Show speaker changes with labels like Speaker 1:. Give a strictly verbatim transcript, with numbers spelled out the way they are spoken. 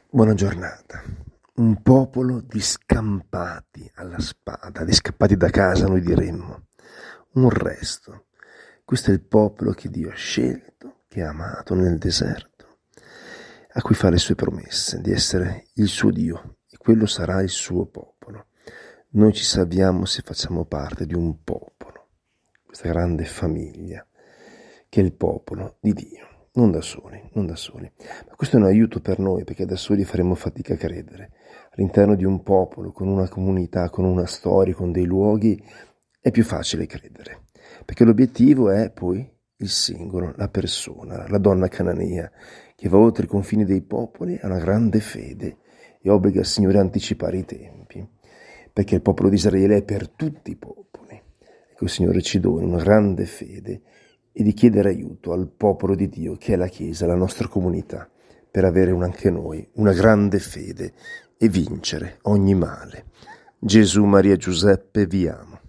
Speaker 1: Buona giornata. Un popolo di scampati alla spada, di scappati da casa, noi diremmo. Un resto. Questo è il popolo che Dio ha scelto, che ha amato nel deserto, a cui fa le sue promesse di essere il suo Dio, e quello sarà il suo popolo. Noi ci salviamo se facciamo parte di un popolo, questa grande famiglia, che è il popolo di Dio. Non da soli, non da soli. Ma questo è un aiuto per noi, perché da soli faremo fatica a credere. All'interno di un popolo, con una comunità, con una storia, con dei luoghi, è più facile credere. Perché l'obiettivo è poi il singolo, la persona, la donna cananea, che va oltre i confini dei popoli, ha una grande fede e obbliga il Signore a anticipare i tempi. Perché il popolo di Israele è per tutti i popoli. Ecco, il Signore ci dona una grande fede e di chiedere aiuto al popolo di Dio, che è la Chiesa, la nostra comunità, per avere anche noi una grande fede e vincere ogni male. Gesù, Maria, Giuseppe, vi amo.